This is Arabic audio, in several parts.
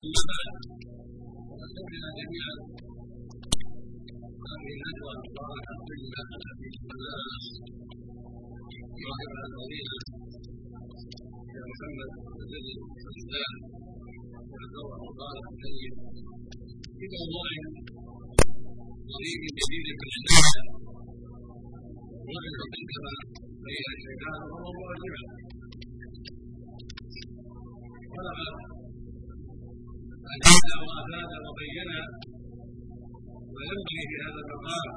وأستودعنا جميعا هذه الندوة المباركة الطيبة التي تبلغنا صاحبها الفضيلة يا محمد الذي الإسلام والدور المبارك الطيب في موضوع قريب جديد كالحداثة وغير كما بين الشيطان وموضوع الجمعة. طلب أجاد وأفاد وبين وينبغي في هذا المقام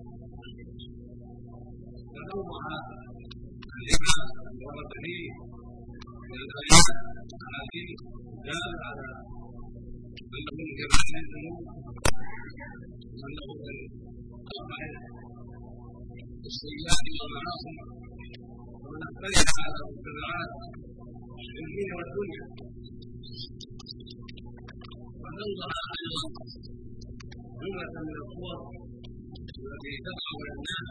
تنوع الربا ورد فيه من الآيات الأحاديث الدالة على أنه من كبائر الذنوب وأنه من أقبح السيئات والمعاصي ومن أكثرها على المجتمعات في الدين والدنيا. ونوضح أيضا جملة من الصور التي تقع على الناس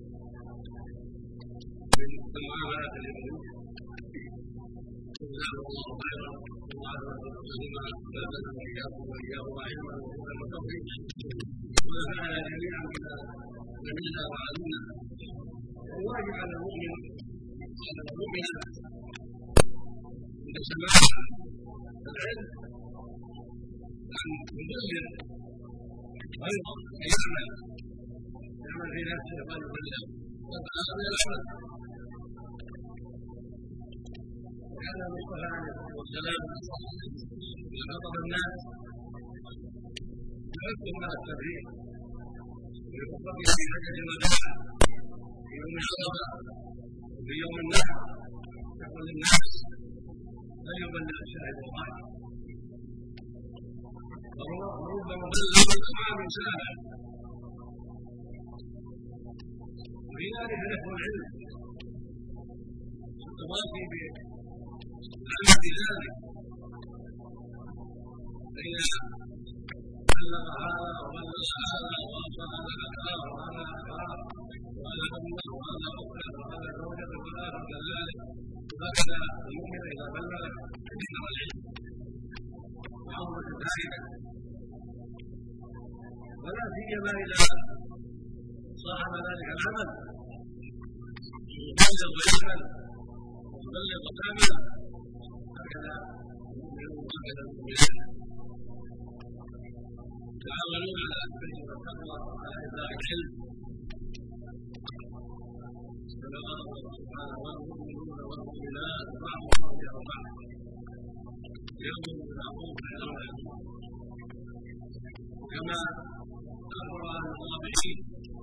من المعاملات اليومية. جزاه الله خيرا وعلى رسولنا بلغنا وإياكم وإياهم علما وتوفيق ونفعنا جميعا بما سمعنا وعلمنا. الواجب على المؤمن على المؤمنة عند سماع العلم أن يبلغ غيره يعمل في نفسه ويبلغ وتعالى من العمل. وكان المصطفى عليه الصلاة والسلام إذا خطب الناس يحثهم على التبليغ ويخطب في حجة الوداع في يوم عرفة وفي يوم النحر يقول للناس فليبلغ الشاهد الغائب. وربما بلغ الأمام ساعة. وفي ذلك نحو العلم التواصي بالعمل بذلك فإذا بلغ هذا وبلغ هذا وأصاب هذا وهذا أخاه وهذا أمه وهذا أخته وهذا زوجته وهذا كذلك. وهكذا المؤمن إذا بلغ كثر العلم وعظمة الفائدة ولا سيما إذا صاحب ذلك العمل يبلغ ويعمل ويبلغ ويعمل. هكذا المؤمنون وهكذا المؤمنات يتعاونون على البر والتقوى وعلى إبلاغ العلم كما قال الله سبحانه والمؤمنون والمؤمنات بعضهم أولياء بعض يأمر بالمعروف وينهى عن المنكر. وكما أمر عن الصابرين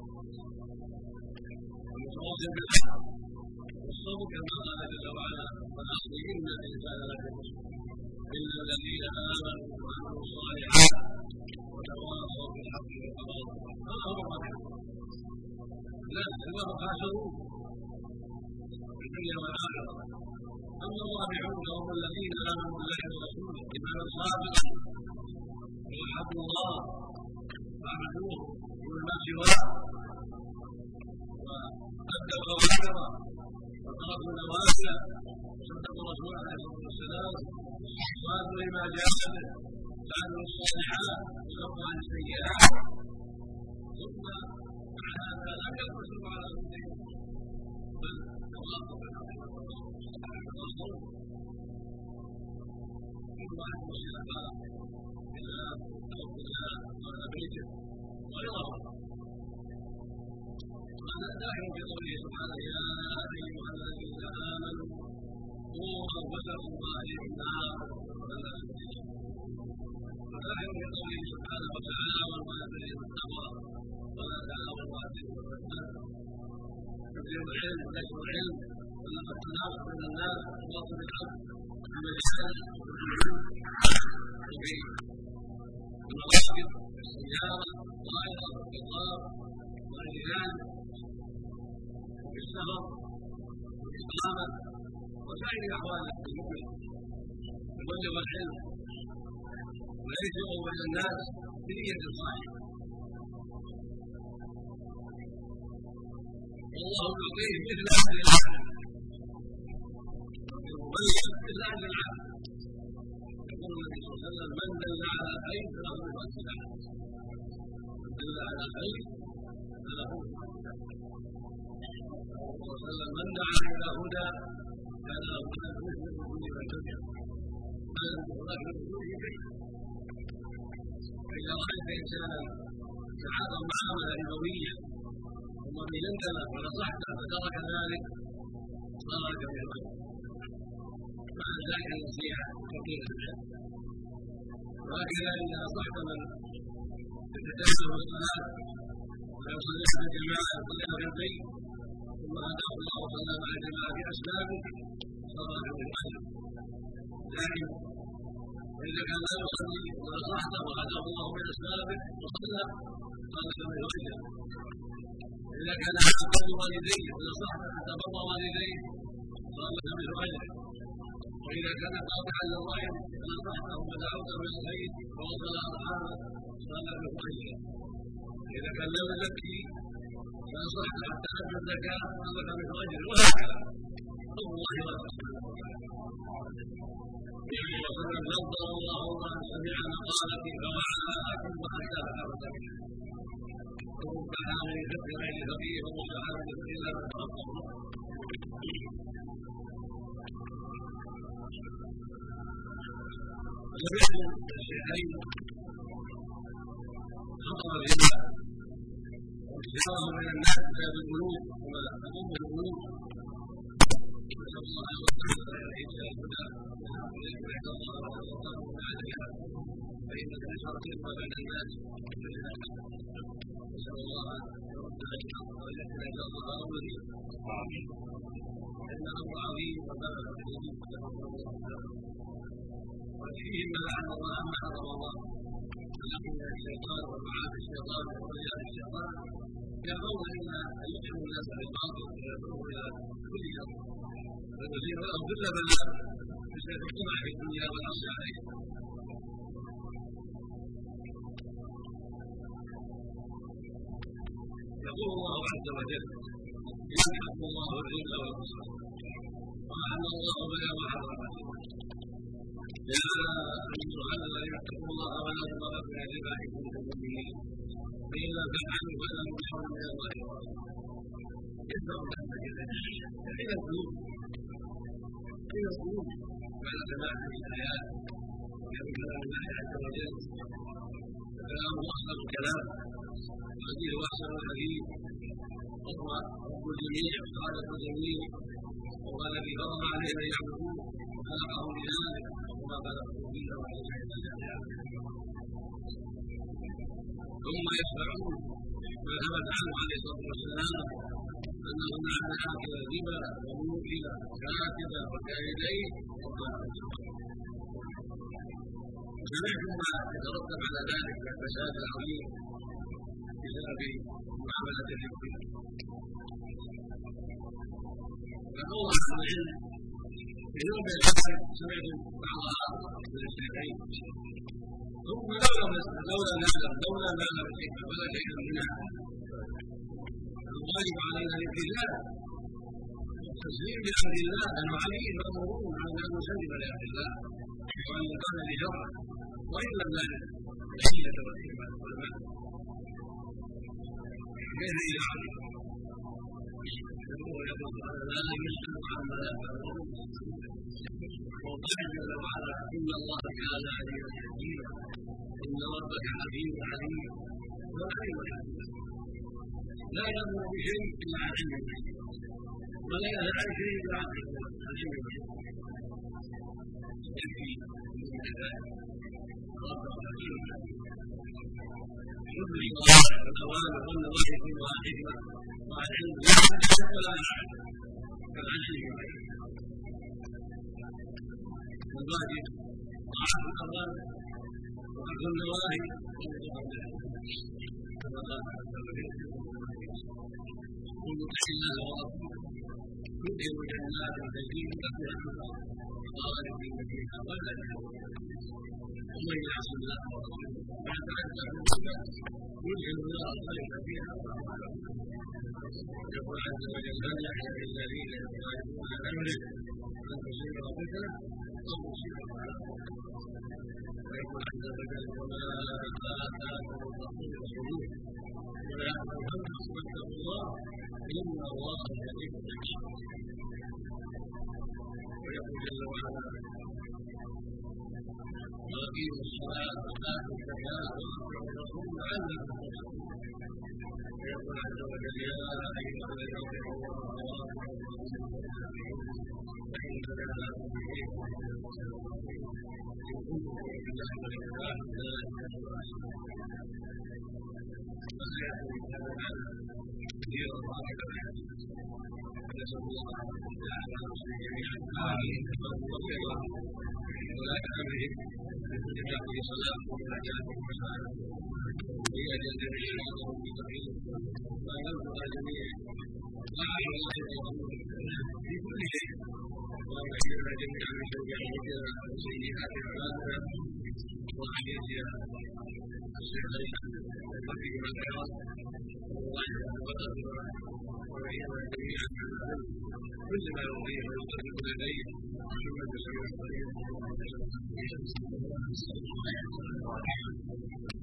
والمتواصل بالحق والصبر كما قال جل وعلا والعصر إن الإنسان لفي خسر إلا الذين آمنوا وعملوا الصالحات وتواصوا بالحق وتواصوا بالصبر. هذا هو الرابع. لا سواه خاسرون في الدنيا والآخرة. أما الرابحون هم الذين آمنوا بالله ورسوله إيمانا صادقا وحبوا الله وعبدوه دون ما سواه وأدوا أوامره وتركوا نواهيه وصدقوا رسوله عليه الصلاة والسلام وآتوا لما جاء به وعملوا الصالحات وصبروا عن السيئات ثم مع هذا لم يقتصروا على أنفسهم بل تواصوا بالحق وتواصوا كل واحد مسلم إلى أوصى وعلى بيته وغيره. وهذا داخل في قوله سبحانه يا أيها الذين آمنوا قوا أنفسكم وأهليكم نارا وداخل في قوله سبحانه وتعاونوا على البر والتقوى ولا تعاونوا على الإثم والعدوان. تبليغ العلم ونشر العلم والتناصر بين الناس والتواصل بالحق والمجال وفي المراكب والسيارة والطائرة والقطار وغير ذلك وفي السفر والإقامة وسائر أحوال المؤمن يبلغ العلم ويجمع بين الناس بنية صالحة. والله يعطيه مثل أجر العالم المبلغ مثل أجر العالم. يقول النبي صلى الله عليه وسلم من دل على خير فله الاتباع، من دل على خير فله وسلم من دعا الى هدى كان له مثل كل من تبعه فاذا رايت انسانا تعاطى معامله ربويه ثم بينتنا ونصحته فترك ذلك صار لك من الخير مع ذلك النصيحه كثيره الحد. وهكذا اذا نصحت من يتجاهل الصلاه ولا يصليها في الجماعه يصليها في البيت ثم هداه الله وصلى مع الجماعه باسبابه صار له من الخير. لكن واذا كان لا يصلي ونصحته وهداه الله باسبابه وصلى صار له من الخير. اذا كان عاقل والديه ونصحته حتى بر والديه صار له من الخير. واذا كان قاطعا للرحم فنصحته ودعوته بالخير ووصل ارحامه صار له من الخير. اذا كان لا يزكي فنصحته حتى ادى الزكاه صار له من الخير. وهكذا الله ورسوله وسلم نظر الله من سمع مقالتي فوعاها ثم حكاها وسمع ورب حامل كف غير فقيه ومستحب الا من تخصص. وسمعت الشيخين خطر الرجال وانتشارهم من الناس بسبب القلوب وما تضم القلوب. نسال الله سبحانه وتعالى الهدى ويسمعك الله وتوفقه عليها فان انتشار الفتنه بين الناس نسال الله يردنا الحق ويهدنا الى صراط مستقيم. ان الامر عظيم وبلغ الحديث وفيه ما لعن الله ما حرم الله ولكن الشيطان ومعاد الشيطان ورجال الشيطان يدعون الى ان يدعوا الناس بالباطل ويدعوا الى كل شر ويزيد لهم كل بلاء بسبب الطمع في الدنيا والارض عليه. يقول الله عز وجل يمحق الله الربا والفسق واحل الله بيع وحرم يا ايها الذين اتقوا الله ولا تقربوا الربا ان كنتم مؤمنين فاذا فعلوا فلهم بحول من الله ورسوله يدفع الى القلوب بعد سماع الايات وكان كلام الله عز وجل فكلامه اصدق الكلام والحديث احسن الحديث وهو رب الجميع وخالق الجميع وهو الذي فرض عليهم ان يعبدوه وخلقهم بذلك وما خلقوا به ثم يشفعون ما ثبت عنه عليه الصلاه والسلام انه لعن اكل الربا وموكل وكاتب وكائدين وسمعتم ما يترتب على ذلك من الفساد العظيم بسبب معامله الربا. فقول اهل العلم في يوم الجمعه سمعت بعضها من الشيخين ثم لولا نعلم الحكمه ولا شيء منها الواجب علينا الالتزام والتسليم بامر الله ان عليه مامورون على ان نسلم لامر الله وان نقام بشرعه وان لم نعلم الحيله والحكمه والمعنى كيف اذا علم يقول لا يسال عما لا يفعلون وقال جل وعلا ان الله كان عليما حكيما ان ربك حكيم عليم وعلم حكيم لا يامر بشيء الا عن علم ولا ينهى عن شيء الا عن علم يكفي من ذلك ربك حكيم كل الشرائع والاوامر والنواهي كلها حكمه وعن علم لا يعلم ولا يعلم فعن علم الواجب طاعه الاوامر وترك النواهي كما قال عز وجل كل الله ورسوله يدخل جنات تجري من تحتها الانهار خالدين فيها ولا يحزن ومن يعص الله ورسوله بعد ان تكون يدخل النار خالدا فيها يقول عز وجل من يحزن الذين يخالفون عن امره ان تصيبهم فتنه او تصيبهم عذاب ويقول عز وجل وما آتاكم الرسول فخذوه ولا تنسوا واتقوا الله إن الله شديد العقاب. ويقول جل وعلا وأقيموا الصلاة وآتوا الزكاة وأطيعوا الرسول لعلكم ترحمون. ويقول عز وجل يا أيها الذين آمنوا اطيعوا الله فإن تنازعتم في شيء إن كنتم بالله والإيمان ذلك خير وأحسن. فآيات هذا كثيرة وعظيمة نسأل الله تعالى المسلمين جميعا توفيقا ولاة أمرهم بكل ما فيه صلاح ونجاة وسعادة وإيجاد جميع المتقين وأن نرزق جميع طاعة الله ورسوله في كل شيء وأن يجعلنا جميعا من شر أنفسنا وسيئات أعمالنا وأن يجزي الشيخين ويوفق من الخيرات والله يتقبل ويعيننا جميعا على كل ما يرضيه ويستحق إليه محمد صلى الله عليه وسلم.